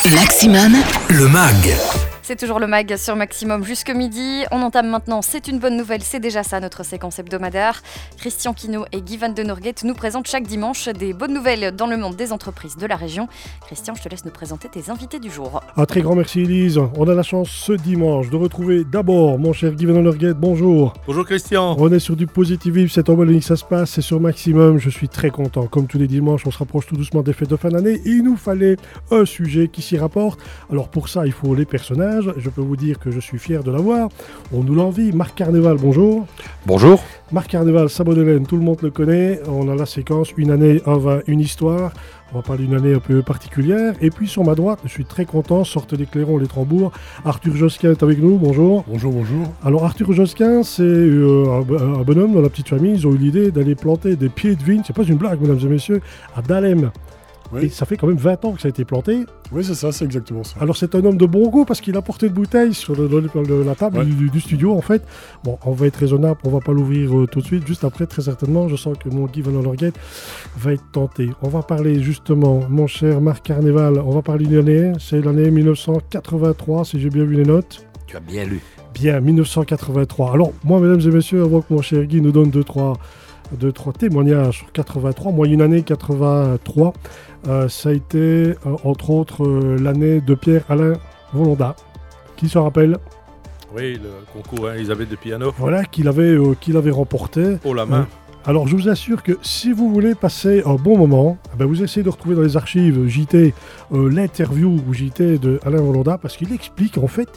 Maximum, le MAG. C'est toujours le MAG sur Maximum jusque midi. On entame maintenant, c'est une bonne nouvelle, c'est déjà ça notre séquence hebdomadaire. Christian Quinault et Guy Van Den Norghet nous présentent chaque dimanche des bonnes nouvelles dans le monde des entreprises de la région. Christian, je te laisse nous présenter tes invités du jour. Un très grand merci Elise. On a la chance ce dimanche de retrouver d'abord mon cher Guy Van Den Norghet. Bonjour. Bonjour Christian. On est sur du positivisme, c'est en Wallonie que ça se passe, c'est sur Maximum. Je suis très content. Comme tous les dimanches, on se rapproche tout doucement des fêtes de fin d'année. Et il nous fallait un sujet qui s'y rapporte. Alors pour ça, il faut les personnages. Je peux vous dire que je suis fier de l'avoir. On nous l'envie. Marc Carnéval, bonjour. Bonjour. Marc Carnéval, Sabot-Hélène, tout le monde le connaît. On a la séquence Une année, un vin, une histoire. On va parler d'une année un peu particulière. Et puis sur ma droite, je suis très content, sortez les clairons, les tambours. Arthur Josquin est avec nous, bonjour. Bonjour, bonjour. Alors Arthur Josquin, c'est un bonhomme dans la petite famille. Ils ont eu l'idée d'aller planter des pieds de vigne, c'est pas une blague mesdames et messieurs, à Dahlem. Oui. Et ça fait quand même 20 ans que ça a été planté. Oui, c'est ça, c'est exactement ça. Alors c'est un homme de bon goût parce qu'il a porté de bouteille sur la table Ouais. du studio en fait. Bon, on va être raisonnable, on va pas l'ouvrir tout de suite. Juste après, très certainement, je sens que mon Guy Van Den Norghet va être tenté. On va parler justement, mon cher Marc Carnéval, on va parler d'une année. C'est l'année 1983, si j'ai bien vu les notes. Tu as bien lu. Bien, 1983. Alors moi, mesdames et messieurs, avant que mon cher Guy nous donne deux, trois témoignages sur 83, moi une année 83, ça a été entre autres l'année de Pierre-Alain Volonda, qui se rappelle, Oui, le concours Elisabeth de piano. voilà, qu'il avait remporté. Oh la main. Alors je vous assure que si vous voulez passer un bon moment, vous essayez de retrouver dans les archives JT l'interview ou JT de Alain Volonda, parce qu'il explique en fait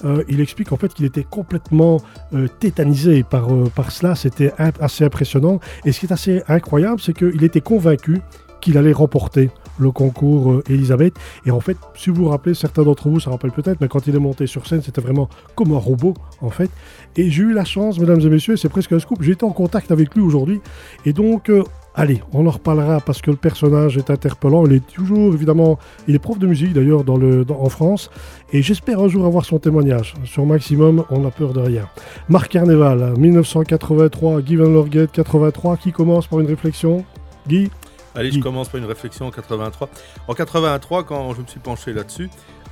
qu'il était complètement tétanisé par cela. C'était assez impressionnant. Et ce qui est assez incroyable, c'est qu'il était convaincu qu'il allait remporter le concours Elisabeth. Et en fait, si vous vous rappelez, certains d'entre vous, ça rappelle peut-être, mais quand il est monté sur scène, c'était vraiment comme un robot, en fait. Et j'ai eu la chance, mesdames et messieurs, c'est presque un scoop, j'ai été en contact avec lui aujourd'hui. Et donc, allez, on en reparlera parce que le personnage est interpellant. Il est toujours, évidemment, il est prof de musique d'ailleurs en France. Et j'espère un jour avoir son témoignage. Sur Maximum, on n'a peur de rien. Marc Carnéval, 1983, Guy Van Den Norghet, 83, qui commence par une réflexion. Guy ? Allez, je commence par une réflexion en 83. En 83, quand je me suis penché là-dessus,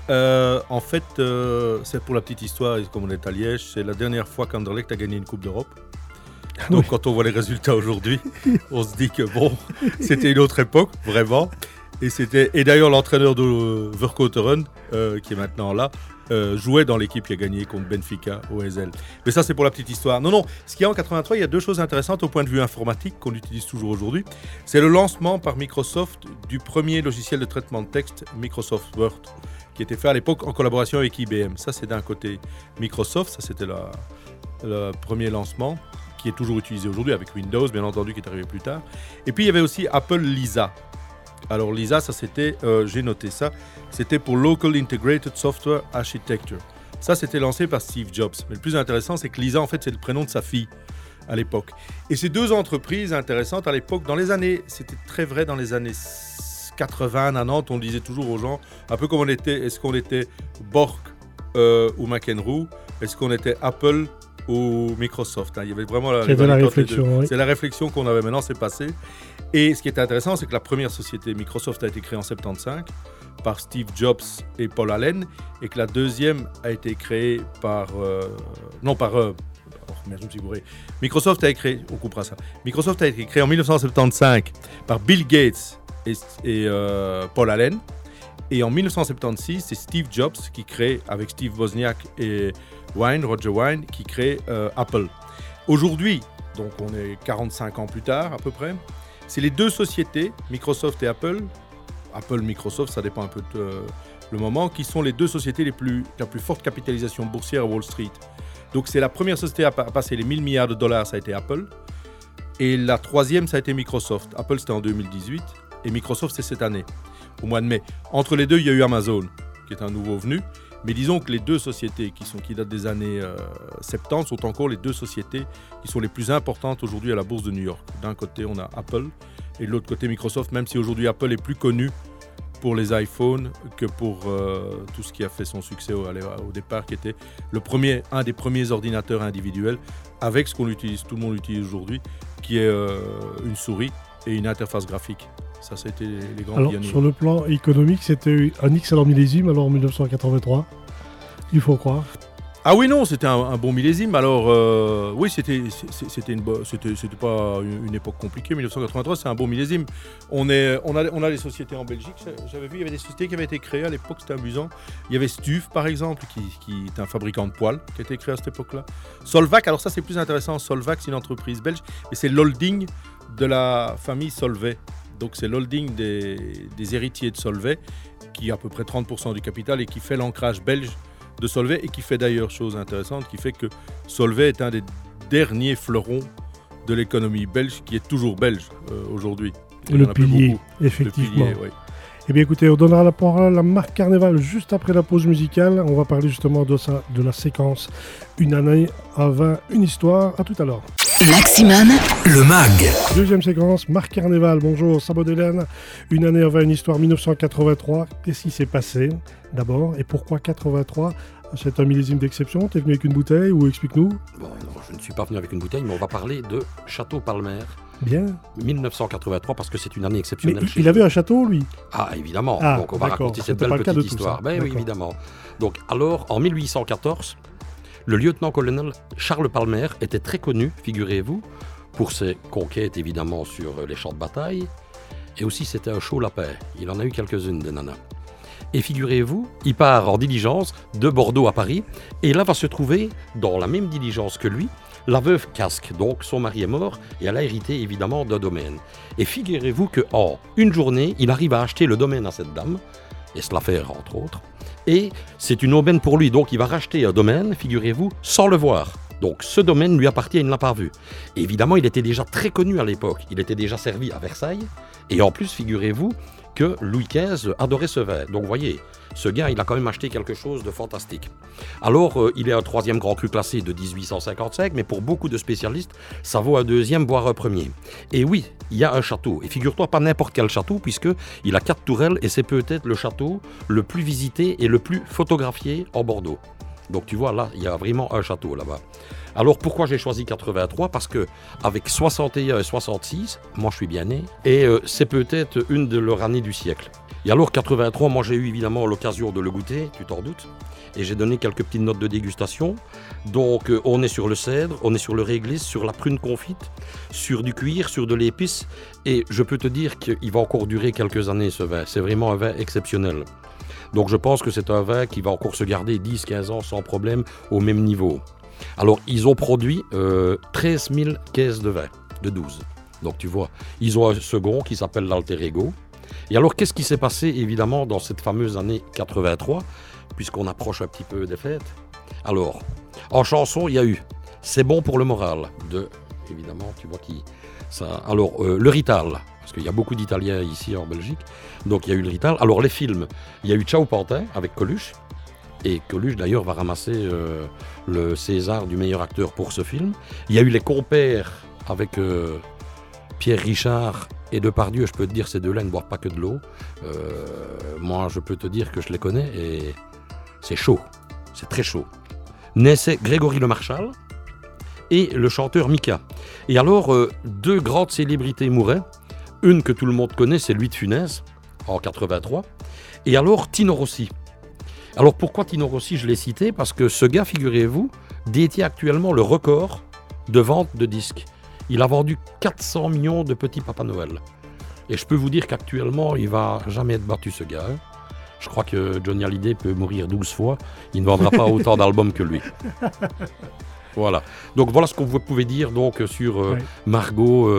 en fait, c'est pour la petite histoire, et comme on est à Liège, c'est la dernière fois qu'Anderlecht a gagné une Coupe d'Europe. Donc quand on voit les résultats aujourd'hui, on se dit que bon, c'était une autre époque, vraiment. Et d'ailleurs, l'entraîneur de Verkotteren, qui est maintenant là, jouait dans l'équipe qui a gagné contre Benfica au ESL. Mais ça, c'est pour la petite histoire. Non, ce qu'il y a en 83, il y a deux choses intéressantes au point de vue informatique qu'on utilise toujours aujourd'hui. C'est le lancement par Microsoft du premier logiciel de traitement de texte, Microsoft Word, qui était fait à l'époque en collaboration avec IBM. Ça, c'est d'un côté Microsoft, ça c'était le premier lancement, qui est toujours utilisé aujourd'hui avec Windows, bien entendu, qui est arrivé plus tard. Et puis, il y avait aussi Apple Lisa. Alors Lisa, ça c'était, j'ai noté ça, c'était pour Local Integrated Software Architecture. Ça c'était lancé par Steve Jobs. Mais le plus intéressant, c'est que Lisa, en fait, c'est le prénom de sa fille à l'époque. Et ces deux entreprises intéressantes à l'époque, c'était très vrai dans les années 80, 90, on disait toujours aux gens, un peu comme est-ce qu'on était Borg ou McEnroe, est-ce qu'on était Apple ou Microsoft, hein. Il y avait vraiment la réflexion. Oui. C'est la réflexion qu'on avait maintenant, c'est passé. Et ce qui est intéressant, c'est que la première société Microsoft a été créée en 75 par Steve Jobs et Paul Allen, et que la deuxième a été créée Microsoft a été créé, on coupera ça. Microsoft a été créé en 1975 par Bill Gates et Paul Allen. Et en 1976, c'est Steve Jobs qui crée, avec Steve Wozniak et Roger Wine, qui crée Apple. Aujourd'hui, donc on est 45 ans plus tard à peu près, c'est les deux sociétés, Microsoft et Apple, Microsoft, ça dépend un peu de le moment, qui sont les deux sociétés la plus forte capitalisation boursière à Wall Street. Donc c'est la première société à passer les 1000 milliards de dollars, ça a été Apple. Et la troisième, ça a été Microsoft. Apple, c'était en 2018 et Microsoft, c'est cette année, au mois de mai. Entre les deux, il y a eu Amazon, qui est un nouveau venu. Mais disons que les deux sociétés qui datent des années 70 sont encore les deux sociétés qui sont les plus importantes aujourd'hui à la bourse de New York. D'un côté, on a Apple et de l'autre côté, Microsoft, même si aujourd'hui Apple est plus connu pour les iPhones que pour tout ce qui a fait son succès au départ, qui était un des premiers ordinateurs individuels avec ce qu'on utilise, tout le monde utilise aujourd'hui, qui est une souris et une interface graphique. Ça, c'était les grands Alors, pionniers. sur le plan économique, c'était un excellent millésime, alors en 1983, il faut croire. Ah oui, non, c'était un bon millésime. Alors, oui, c'était pas une époque compliquée. 1983, c'est un bon millésime. On a les sociétés en Belgique. J'avais vu, il y avait des sociétés qui avaient été créées à l'époque, c'était amusant. Il y avait Stuve, par exemple, qui est un fabricant de poêles, qui a été créé à cette époque-là. Solvac, alors ça, c'est plus intéressant. Solvac, c'est une entreprise belge, mais c'est l'holding de la famille Solvay. Donc, c'est l'holding des héritiers de Solvay, qui a à peu près 30% du capital et qui fait l'ancrage belge de Solvay et qui fait d'ailleurs, chose intéressante, qui fait que Solvay est un des derniers fleurons de l'économie belge qui est toujours belge aujourd'hui. Le pilier, effectivement. Le pilier, oui. Eh bien écoutez, on donnera la parole à Marc Carnéval juste après la pause musicale. On va parler justement de la séquence Une année avant une histoire. À tout à l'heure. Maximum, le MAG. Deuxième séquence, Marc Carnéval, bonjour, Sabot d'Hélène. Une année avant une histoire, 1983. Qu'est-ce qui s'est passé d'abord et pourquoi 83 ? C'est un millésime d'exception, t'es venu avec une bouteille ou explique-nous ? Bon, non, je ne suis pas venu avec une bouteille, mais on va parler de Château Palmer. Bien. 1983, parce que c'est une année Mais exceptionnelle. il avait un château, lui ? Ah, évidemment. Ah, donc on va d'accord. raconter cette C'était pas belle le cas de petite tout histoire. ça. Ben oui, D'accord. évidemment. Donc, alors, en 1814, le lieutenant-colonel Charles Palmer était très connu, figurez-vous, pour ses conquêtes, évidemment, sur les champs de bataille. Et aussi, c'était un chaud lapin. Il en a eu quelques-unes de nanas. Et figurez-vous, il part en diligence de Bordeaux à Paris. Et là va se trouver, dans la même diligence que lui, la veuve Casque. Donc, son mari est mort et elle a hérité, évidemment, d'un domaine. Et figurez-vous qu'en une journée, il arrive à acheter le domaine à cette dame, et se la faire, entre autres. Et c'est une aubaine pour lui. Donc, il va racheter un domaine, figurez-vous, sans le voir. Donc, ce domaine lui appartient, il ne l'a pas vu. Et évidemment, il était déjà très connu à l'époque. Il était déjà servi à Versailles. Et en plus, figurez-vous que Louis XV adorait ce vin. Donc, vous voyez, ce gars, il a quand même acheté quelque chose de fantastique. Alors, il est un troisième grand cru classé de 1855, mais pour beaucoup de spécialistes, ça vaut un deuxième, voire un premier. Et oui, il y a un château. Et figure-toi, pas n'importe quel château, puisqu'il a 4 tourelles, et c'est peut-être le château le plus visité et le plus photographié en Bordeaux. Donc tu vois, là, il y a vraiment un château là-bas. Alors pourquoi j'ai choisi 83 ? Parce que avec 61 et 66, moi je suis bien né, et c'est peut-être une de leurs années du siècle. Et alors 83, moi j'ai eu évidemment l'occasion de le goûter, tu t'en doutes, et j'ai donné quelques petites notes de dégustation. Donc on est sur le cèdre, on est sur le réglisse, sur la prune confite, sur du cuir, sur de l'épice, et je peux te dire qu'il va encore durer quelques années ce vin. C'est vraiment un vin exceptionnel. Donc je pense que c'est un vin qui va encore se garder 10-15 ans sans problème au même niveau. Alors ils ont produit 13 000 caisses de vin, de 12. Donc tu vois, ils ont un second qui s'appelle l'Alter Ego. Et alors qu'est-ce qui s'est passé évidemment dans cette fameuse année 83, puisqu'on approche un petit peu des fêtes ? Alors, en chanson, il y a eu « C'est bon pour le moral » de, évidemment, tu vois qui... Ça, alors, le Rital, parce qu'il y a beaucoup d'Italiens ici en Belgique, donc il y a eu le Rital. Alors les films, il y a eu Ciao Pantin avec Coluche, et Coluche d'ailleurs va ramasser le César du meilleur acteur pour ce film. Il y a eu Les Compères avec Pierre Richard et Depardieu. Je peux te dire, ces deux-là ne boivent pas que de l'eau. Moi, je peux te dire que je les connais et c'est chaud, c'est très chaud. Naissait Grégory Le Marchal et le chanteur Mika. Et alors, deux grandes célébrités mouraient. Une que tout le monde connaît, c'est Louis de Funès, en 83. Et alors, Tino Rossi. Alors, pourquoi Tino Rossi, je l'ai cité ? Parce que ce gars, figurez-vous, détient actuellement le record de vente de disques. Il a vendu 400 millions de petits Papa Noël. Et je peux vous dire qu'actuellement, il ne va jamais être battu, ce gars. Je crois que Johnny Hallyday peut mourir 12 fois. Il ne vendra pas autant d'albums que lui. Voilà. Donc voilà ce que vous pouvez dire donc, sur Margot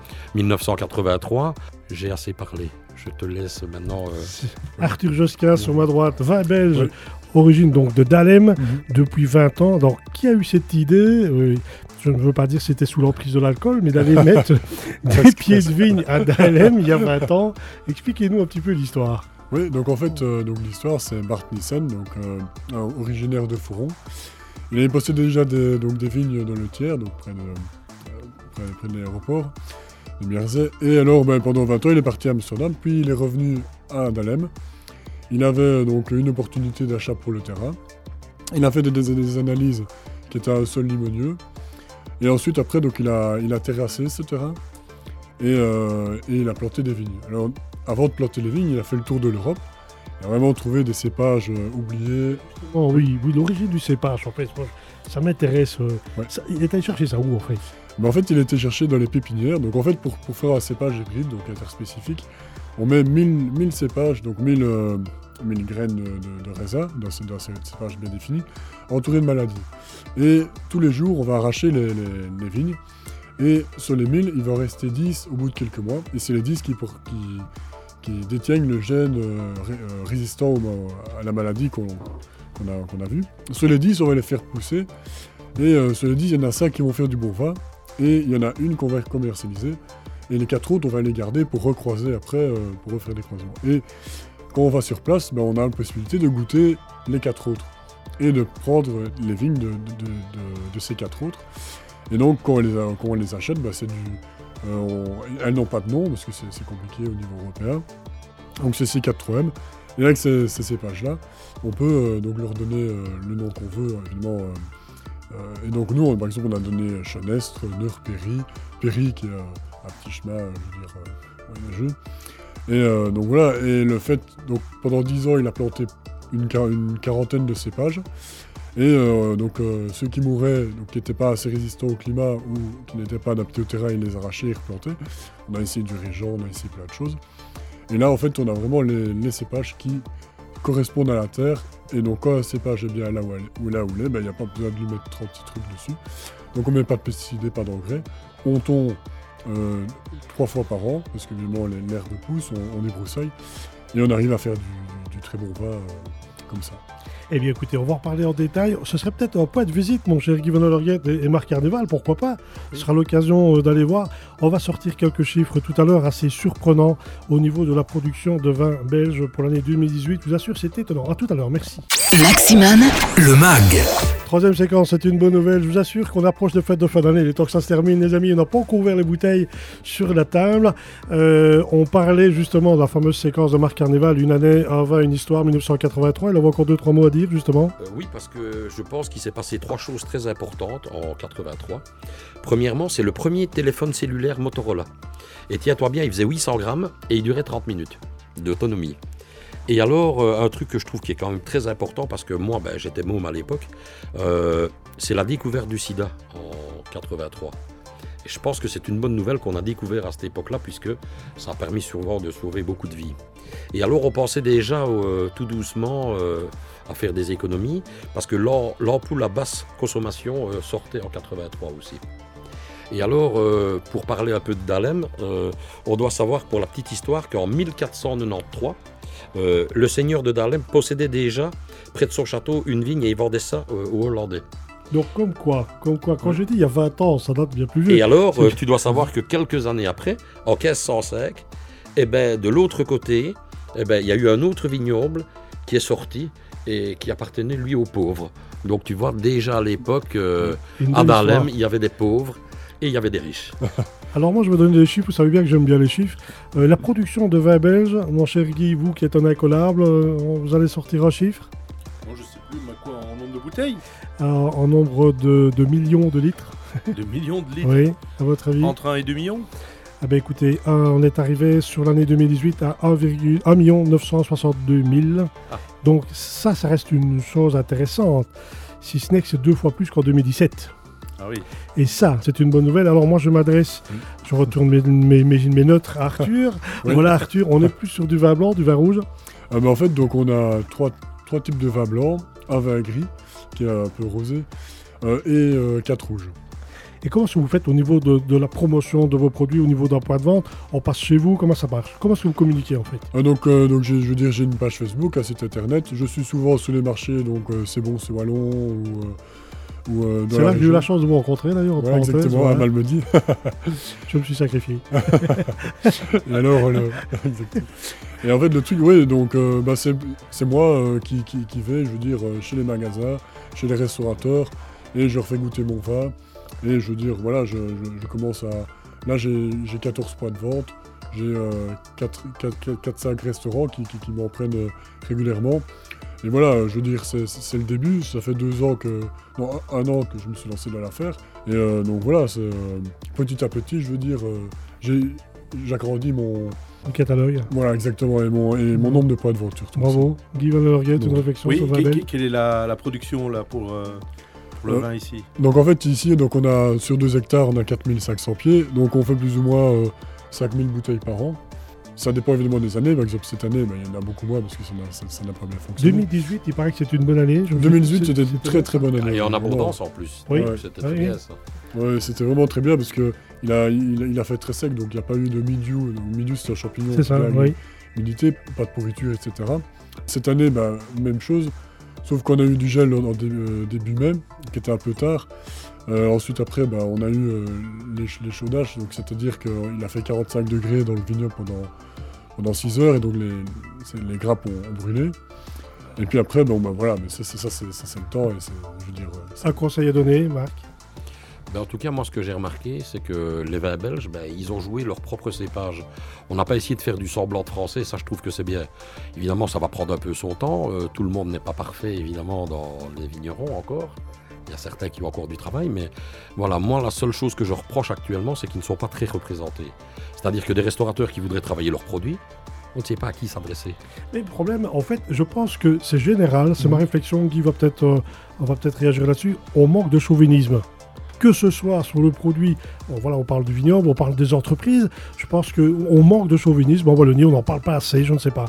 1983. J'ai assez parlé. Je te laisse maintenant... Arthur Josquin sur ma droite, vin belge, origine donc de Dahlem, depuis 20 ans. Alors, qui a eu cette idée je ne veux pas dire que c'était sous l'emprise de l'alcool, mais d'aller mettre des pieds de vigne à Dahlem il y a 20 ans. Expliquez-nous un petit peu l'histoire. Oui, donc en fait, l'histoire, c'est Bart Nissen, originaire de Fouron. Il possédait déjà des vignes dans le Tiers, donc près de l'aéroport de Mierzet. Et alors, pendant 20 ans, il est parti à Amsterdam, puis il est revenu à Dahlem. Il avait donc une opportunité d'achat pour le terrain. Il a fait des analyses qui étaient à un sol limonieux. Et ensuite, après, donc, il a terrassé ce terrain. et il a planté des vignes. Alors, avant de planter les vignes, il a fait le tour de l'Europe. Il a vraiment trouvé des cépages oubliés. Oh oui, l'origine du cépage, en fait, moi, ça m'intéresse. Il est allé chercher ça où, en fait? Mais en fait, il a été cherché dans les pépinières. Donc, en fait, pour faire un cépage hybride, donc interspécifique, on met 1000 cépages, donc 1000 graines de raisin dans ce cépage bien défini, entouré de maladies. Et tous les jours, on va arracher les vignes. Et sur les 1000, il va en rester 10 au bout de quelques mois. Et c'est les 10 qui détiennent le gène résistant à la maladie qu'on a vu. Sur les 10, on va les faire pousser. Et sur les 10, il y en a 5 qui vont faire du bon vin. Et il y en a une qu'on va commercialiser. Et les 4 autres, on va les garder pour recroiser après, pour refaire des croisements. Et quand on va sur place, on a la possibilité de goûter les 4 autres. Et de prendre les vignes de ces 4 autres. Et donc, quand on les achète, elles n'ont pas de nom, parce que c'est compliqué au niveau européen. Donc, c'est C4-3M. Et avec ces cépages-là, on peut donc leur donner le nom qu'on veut, évidemment. Et donc, nous, par exemple, on a donné Chenestre, Neur, Péry, qui est un petit chemin, moyenâgeux. Et donc, voilà. Et le fait, donc, pendant 10 ans, il a planté une quarantaine de cépages. Et ceux qui mouraient, donc, qui n'étaient pas assez résistants au climat ou qui n'étaient pas adaptés au terrain, il les arrachait et replantait. On a essayé du régent, on a essayé plein de choses. Et là, en fait, on a vraiment les cépages qui correspondent à la terre. Et donc, quand un cépage est bien là où il est, il n'y a pas besoin de lui mettre 30 petits trucs dessus. Donc, on ne met pas de pesticides, pas d'engrais. On tond 3 fois par an, parce que évidemment, l'herbe pousse, on débroussaille. Et on arrive à faire du très bon vin comme ça. Eh bien, écoutez, on va en reparler en détail. Ce serait peut-être un point de visite, mon cher Guy Van Ollerguet et Marc Carnéval, pourquoi pas. Ce sera l'occasion d'aller voir. On va sortir quelques chiffres tout à l'heure assez surprenants au niveau de la production de vin belge pour l'année 2018. Je vous assure, c'est étonnant. À tout à l'heure, merci. Maximan, le MAG. Troisième séquence, c'est une bonne nouvelle. Je vous assure qu'on approche de fête de fin d'année. Les temps que ça se termine, les amis, on n'a pas encore ouvert les bouteilles sur la table. On parlait justement de la fameuse séquence de Marc Carnéval, une année, un vin, une histoire, 1983. Il avait encore 2-3 mots à dire, justement. Oui, parce que je pense qu'il s'est passé 3 choses très importantes en 83. Premièrement, c'est le premier téléphone cellulaire Motorola. Et tiens-toi bien, il faisait 800 grammes et il durait 30 minutes d'autonomie. Et alors, un truc que je trouve qui est quand même très important, parce que moi, j'étais môme à l'époque, c'est la découverte du sida en 83. Et je pense que c'est une bonne nouvelle qu'on a découvert à cette époque-là, puisque ça a permis souvent de sauver beaucoup de vies. Et alors, on pensait déjà tout doucement à faire des économies, parce que l'ampoule à basse consommation sortait en 83 aussi. Et alors, pour parler un peu de Dahlem, on doit savoir pour la petite histoire qu'en 1493, le seigneur de Dahlem possédait déjà près de son château une vigne et il vendait ça aux Hollandais. Donc comme quoi, quand j'ai dit il y a 20 ans, ça date bien plus vieux. Et alors, tu dois savoir que quelques années après, en 1505, de l'autre côté, il y a eu un autre vignoble qui est sorti et qui appartenait lui aux pauvres. Donc tu vois, déjà à l'époque, à Dahlem, il y avait des pauvres et il y avait des riches. Alors moi je vais donner des chiffres, vous savez bien que j'aime bien les chiffres. La production de vin belge, mon cher Guy, vous qui êtes un incollable, vous allez sortir un chiffre? Moi je sais plus, quoi, en nombre de bouteilles? En nombre de millions de litres. De millions de litres? Oui, à votre avis? Entre 1 et 2 millions? Ah ben écoutez, on est arrivé sur l'année 2018 à 1 962 000. Ah. Donc ça reste une chose intéressante, si ce n'est que c'est 2 fois plus qu'en 2017. Ah oui. Et ça, c'est une bonne nouvelle. Alors moi, je m'adresse, je retourne mes notes à Arthur. Oui. Voilà Arthur, on est plus sur du vin blanc, du vin rouge. En fait, donc on a trois types de vin blanc, un vin gris, qui est un peu rosé, et 4 rouges. Et comment est-ce que vous faites au niveau de la promotion de vos produits, au niveau d'un point de vente? On passe chez vous, comment ça marche? Comment est-ce que vous communiquez en fait? Donc j'ai une page Facebook, un site internet. Je suis souvent sur les marchés, donc c'est bon, c'est Wallon c'est là que j'ai eu la chance de vous rencontrer d'ailleurs. Ouais, exactement, à Malmedy. Je me suis sacrifié. Et alors, et en fait le truc, oui, donc c'est moi qui vais, je veux dire, chez les magasins, chez les restaurateurs, et je leur fais goûter mon vin. Et je veux dire, voilà, je commence à... Là, j'ai 14 points de vente, j'ai 4-5 restaurants qui m'en prennent régulièrement. Et voilà, je veux dire, c'est le début, ça fait 2 ans un an que je me suis lancé dans l'affaire. Et donc voilà, petit à petit, je veux dire, j'agrandis mon... Le catalogue. Voilà, exactement, et mon nombre de points de vente surtout. Bravo. Guy Van den Norgate, une réflexion Oui, sur Babel. quelle est la production là, pour le vin ici? Donc en fait, ici, donc on a, sur 2 hectares, on a 4500 pieds, donc on fait plus ou moins 5000 bouteilles par an. Ça dépend évidemment des années, par exemple cette année, il y en a beaucoup moins parce que ça n'a pas bien fonctionné. 2018, il paraît que c'est une bonne année. 2018, c'était une très très bonne année. Et en abondance en plus. Oui. C'était très bien ça. Ouais, c'était vraiment très bien parce que il a fait très sec, donc il n'y a pas eu de mildiou. Donc mildiou, c'est un champignon C'est ça, qui a oui. l'humidité, pas de pourriture, etc. Cette année, même chose, sauf qu'on a eu du gel en début mai, qui était un peu tard. Ensuite, après, on a eu les chaudages, donc c'est-à-dire qu'il a fait 45 degrés dans le vignoble pendant 6 heures, et donc les grappes ont brûlé. Et puis après, voilà, mais ça c'est le temps, et je veux dire... Un conseil à donner, Marc? En tout cas, moi, ce que j'ai remarqué, c'est que les vins belges, ils ont joué leur propre cépage. On n'a pas essayé de faire du semblant de français, ça, je trouve que c'est bien. Évidemment, ça va prendre un peu son temps. Tout le monde n'est pas parfait, évidemment, dans les vignerons encore. Il y a certains qui ont encore du travail, mais voilà, moi, la seule chose que je reproche actuellement, c'est qu'ils ne sont pas très représentés. C'est-à-dire que des restaurateurs qui voudraient travailler leurs produits, on ne sait pas à qui s'adresser. Mais le problème, en fait, je pense que c'est général, c'est ma réflexion, Guy on va peut-être réagir là-dessus, on manque de chauvinisme. Que ce soit sur le produit, on parle du vignoble, on parle des entreprises, je pense qu'on manque de chauvinisme, en Wallonie, on n'en parle pas assez, je ne sais pas.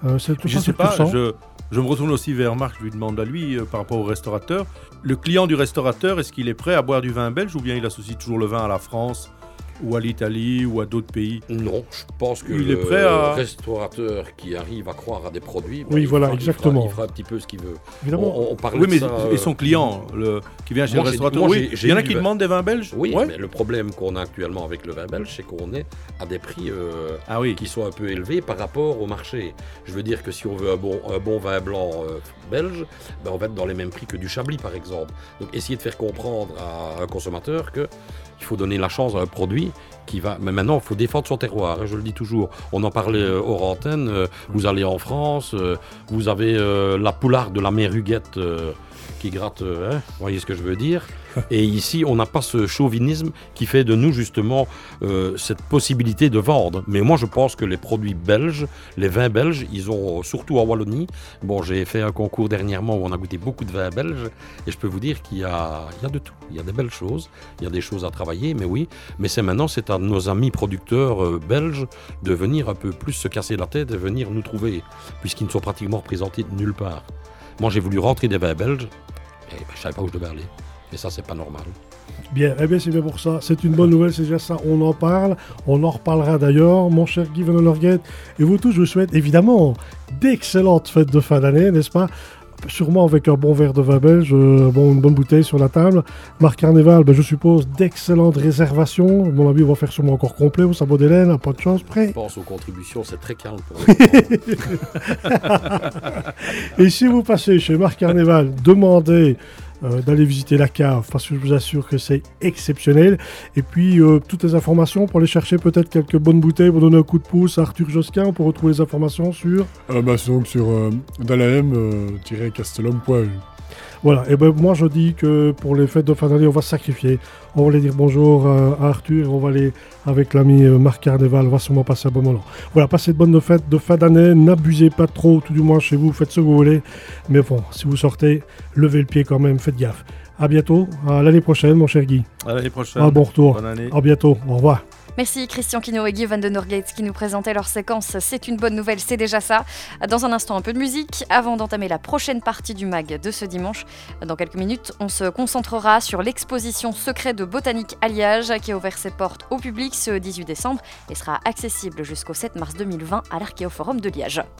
Je ne sais pas, je me retourne aussi vers Marc, je lui demande à lui, par rapport au restaurateur. Le client du restaurateur, est-ce qu'il est prêt à boire du vin belge ou bien il associe toujours le vin à la France ou à l'Italie ou à d'autres pays? Non, je pense que il est prêt à... restaurateur qui arrive à croire à des produits, oui, voilà, exactement. Il fera un petit peu ce qu'il veut. Évidemment. On parlait oui, mais de ça, et son client qui vient chez le restaurateur, il y en a qui demandent des vins belges? Oui, mais le problème qu'on a actuellement avec le vin belge, c'est qu'on est à des prix qui sont un peu élevés par rapport au marché. Je veux dire que si on veut un bon vin blanc belge, on va être dans les mêmes prix que du Chablis, par exemple. Donc, essayer de faire comprendre à un consommateur que il faut donner la chance à un produit qui va... Mais maintenant, il faut défendre son terroir, je le dis toujours. On en parlait hors antenne. Vous allez en France, vous avez la poularde de la mère Huguette qui gratte, vous voyez ce que je veux dire. Et ici, on n'a pas ce chauvinisme qui fait de nous, justement, cette possibilité de vendre. Mais moi, je pense que les produits belges, les vins belges, ils ont, surtout en Wallonie... Bon, j'ai fait un concours dernièrement où on a goûté beaucoup de vins belges, et je peux vous dire qu'il y a de tout. Il y a des belles choses, il y a des choses à travailler, mais oui. Mais c'est à nos amis producteurs belges de venir un peu plus se casser la tête et venir nous trouver, puisqu'ils ne sont pratiquement représentés de nulle part. Moi, j'ai voulu rentrer des vins belges, et je ne savais pas où je devais aller. Et ça, c'est pas normal. Bien, c'est bien pour ça. C'est une bonne nouvelle, c'est déjà ça. On en parle. On en reparlera d'ailleurs, mon cher Guy Van den Norgate. Et vous tous, je vous souhaite évidemment d'excellentes fêtes de fin d'année, n'est-ce pas? Sûrement avec un bon verre de vin belge, une bonne bouteille sur la table. Marc Carnéval, je suppose d'excellentes réservations. À mon avis, on va faire sûrement encore complet au sabot d'Hélène, pas de chance près. Je pense aux contributions, c'est très calme pour nous. Et si vous passez chez Marc Carnéval, demandez d'aller visiter la cave, parce que je vous assure que c'est exceptionnel. Et puis, toutes les informations pour aller chercher peut-être quelques bonnes bouteilles pour donner un coup de pouce à Arthur Josquin, on peut retrouver les informations sur... c'est donc sur dalaem-castellum.eu. Voilà, et moi je dis que pour les fêtes de fin d'année, on va se sacrifier. On va aller dire bonjour à Arthur, et on va aller avec l'ami Marc Carnéval, on va sûrement passer un bon moment. Voilà, passez de bonnes fêtes de fin d'année, n'abusez pas trop, tout du moins chez vous, faites ce que vous voulez. Mais bon, si vous sortez, levez le pied quand même, faites gaffe. À bientôt, à l'année prochaine, mon cher Guy. À l'année prochaine. Bon retour. Bonne année. À bientôt, au revoir. Merci Christian Quinault et Guy Van den Norgate qui nous présentaient leur séquence. C'est une bonne nouvelle, c'est déjà ça. Dans un instant, un peu de musique avant d'entamer la prochaine partie du MAG de ce dimanche. Dans quelques minutes, on se concentrera sur l'exposition Secrets de Botanique à Liège qui a ouvert ses portes au public ce 18 décembre et sera accessible jusqu'au 7 mars 2020 à l'Archéoforum de Liège.